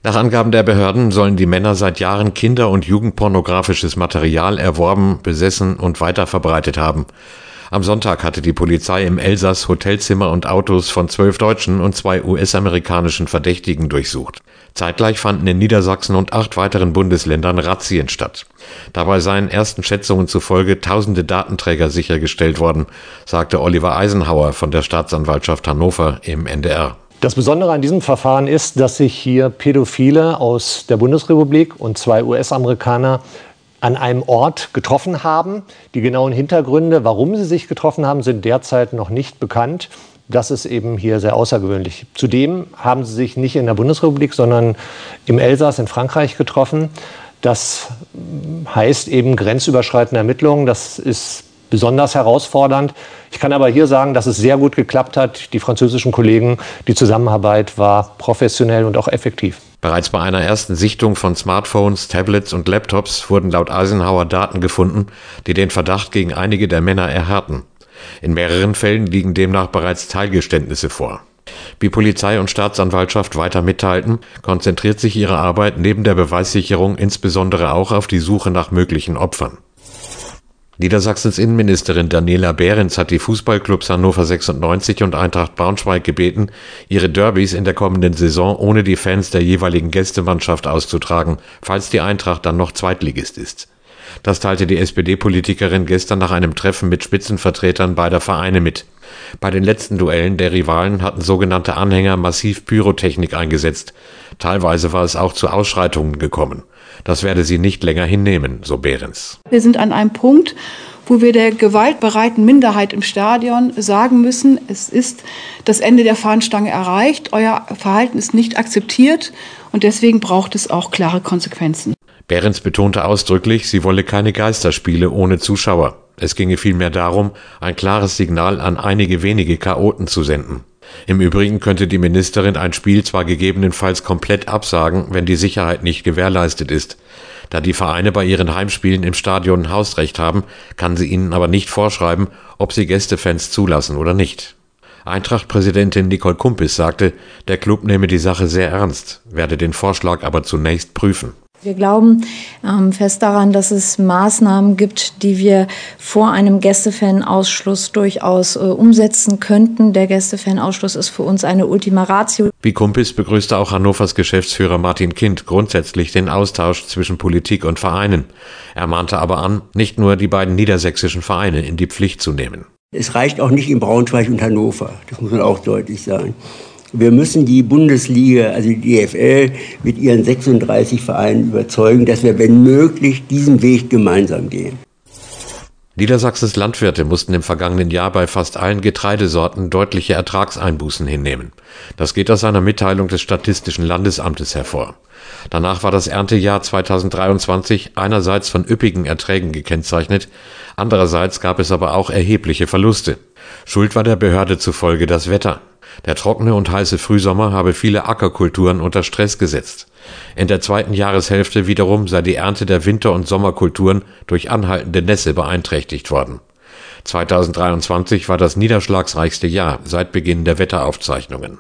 Nach Angaben der Behörden sollen die Männer seit Jahren Kinder- und Jugendpornografisches Material erworben, besessen und weiterverbreitet haben. Am Sonntag hatte die Polizei im Elsass Hotelzimmer und Autos von 12 deutschen und 2 US-amerikanischen Verdächtigen durchsucht. Zeitgleich fanden in Niedersachsen und 8 weiteren Bundesländern Razzien statt. Dabei seien ersten Schätzungen zufolge tausende Datenträger sichergestellt worden, sagte Oliver Eisenhauer von der Staatsanwaltschaft Hannover im NDR. Das Besondere an diesem Verfahren ist, dass sich hier Pädophile aus der Bundesrepublik und 2 US-Amerikaner an einem Ort getroffen haben. Die genauen Hintergründe, warum sie sich getroffen haben, sind derzeit noch nicht bekannt. Das ist eben hier sehr außergewöhnlich. Zudem haben sie sich nicht in der Bundesrepublik, sondern im Elsass in Frankreich getroffen. Das heißt eben grenzüberschreitende Ermittlungen. Das ist besonders herausfordernd. Ich kann aber hier sagen, dass es sehr gut geklappt hat. Die französischen Kollegen, die Zusammenarbeit war professionell und auch effektiv. Bereits bei einer ersten Sichtung von Smartphones, Tablets und Laptops wurden laut Eisenhauer Daten gefunden, die den Verdacht gegen einige der Männer erhärten. In mehreren Fällen liegen demnach bereits Teilgeständnisse vor. Wie Polizei und Staatsanwaltschaft weiter mitteilten, konzentriert sich ihre Arbeit neben der Beweissicherung insbesondere auch auf die Suche nach möglichen Opfern. Niedersachsens Innenministerin Daniela Behrens hat die Fußballclubs Hannover 96 und Eintracht Braunschweig gebeten, ihre Derbys in der kommenden Saison ohne die Fans der jeweiligen Gästemannschaft auszutragen, falls die Eintracht dann noch Zweitligist ist. Das teilte die SPD-Politikerin gestern nach einem Treffen mit Spitzenvertretern beider Vereine mit. Bei den letzten Duellen der Rivalen hatten sogenannte Anhänger massiv Pyrotechnik eingesetzt. Teilweise war es auch zu Ausschreitungen gekommen. Das werde sie nicht länger hinnehmen, so Behrens. Wir sind an einem Punkt, wo wir der gewaltbereiten Minderheit im Stadion sagen müssen, es ist das Ende der Fahnenstange erreicht, euer Verhalten ist nicht akzeptiert und deswegen braucht es auch klare Konsequenzen. Behrens betonte ausdrücklich, sie wolle keine Geisterspiele ohne Zuschauer. Es ginge vielmehr darum, ein klares Signal an einige wenige Chaoten zu senden. Im Übrigen könnte die Ministerin ein Spiel zwar gegebenenfalls komplett absagen, wenn die Sicherheit nicht gewährleistet ist. Da die Vereine bei ihren Heimspielen im Stadion Hausrecht haben, kann sie ihnen aber nicht vorschreiben, ob sie Gästefans zulassen oder nicht. Eintracht-Präsidentin Nicole Kumpis sagte, der Klub nehme die Sache sehr ernst, werde den Vorschlag aber zunächst prüfen. Wir glauben fest daran, dass es Maßnahmen gibt, die wir vor einem Gästefan-Ausschluss durchaus umsetzen könnten. Der Gästefan-Ausschluss ist für uns eine Ultima Ratio. Wie Kumpis begrüßte auch Hannovers Geschäftsführer Martin Kind grundsätzlich den Austausch zwischen Politik und Vereinen. Er mahnte aber an, nicht nur die beiden niedersächsischen Vereine in die Pflicht zu nehmen. Es reicht auch nicht in Braunschweig und Hannover, das muss man auch deutlich sagen. Wir müssen die Bundesliga, also die DFL, mit ihren 36 Vereinen überzeugen, dass wir, wenn möglich, diesen Weg gemeinsam gehen. Niedersachsens Landwirte mussten im vergangenen Jahr bei fast allen Getreidesorten deutliche Ertragseinbußen hinnehmen. Das geht aus einer Mitteilung des Statistischen Landesamtes hervor. Danach war das Erntejahr 2023 einerseits von üppigen Erträgen gekennzeichnet, andererseits gab es aber auch erhebliche Verluste. Schuld war der Behörde zufolge das Wetter. Der trockene und heiße Frühsommer habe viele Ackerkulturen unter Stress gesetzt. In der zweiten Jahreshälfte wiederum sei die Ernte der Winter- und Sommerkulturen durch anhaltende Nässe beeinträchtigt worden. 2023 war das niederschlagsreichste Jahr seit Beginn der Wetteraufzeichnungen.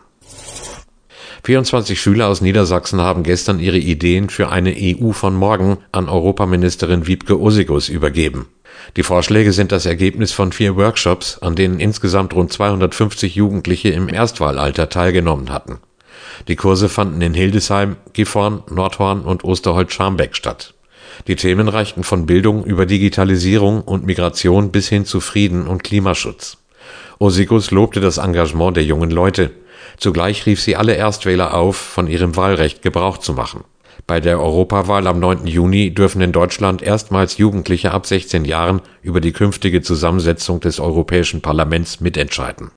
24 Schüler aus Niedersachsen haben gestern ihre Ideen für eine EU von morgen an Europaministerin Wiebke Ossighuus übergeben. Die Vorschläge sind das Ergebnis von 4 Workshops, an denen insgesamt rund 250 Jugendliche im Erstwahlalter teilgenommen hatten. Die Kurse fanden in Hildesheim, Gifhorn, Nordhorn und Osterholz-Scharmbeck statt. Die Themen reichten von Bildung über Digitalisierung und Migration bis hin zu Frieden und Klimaschutz. Ossighuus lobte das Engagement der jungen Leute. Zugleich rief sie alle Erstwähler auf, von ihrem Wahlrecht Gebrauch zu machen. Bei der Europawahl am 9. Juni dürfen in Deutschland erstmals Jugendliche ab 16 Jahren über die künftige Zusammensetzung des Europäischen Parlaments mitentscheiden.